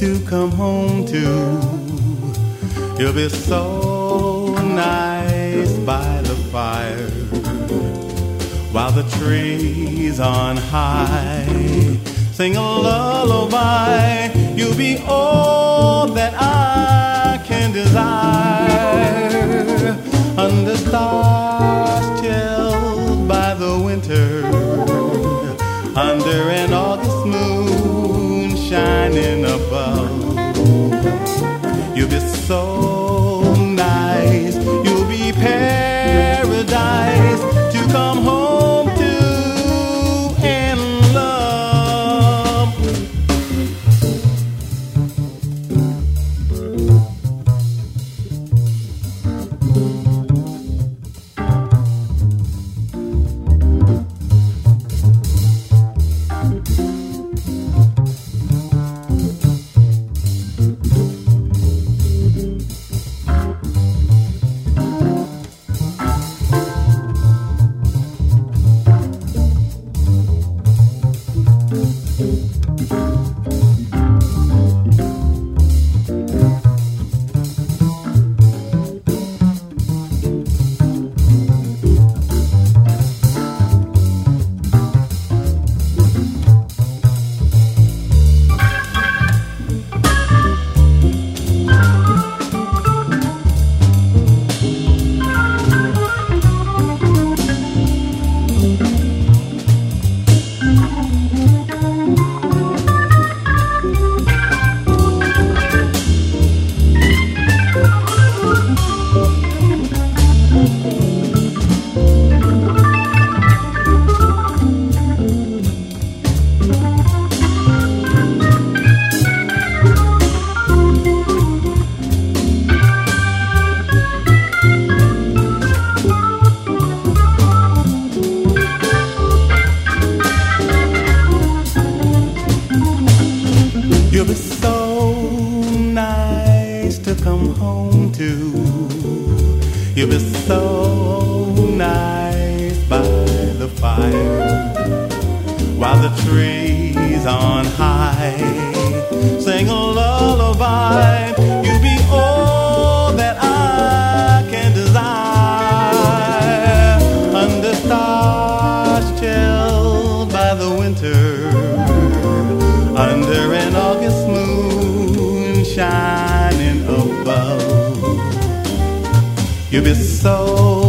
to come home to. You'll be so nice by the fire, while the trees on high sing a lullaby. You'll be all that I can desire, under stars chilled by the winter, under an August moon shining above. You'll be so nice, you'll be paradise to come home to and love. You'll be so nice to come home to. You'll be so nice by the fire, while the trees on high sing a lullaby. You'll be all that I can desire, under stars chilled by the winter, under an August moon shining above. You'll be so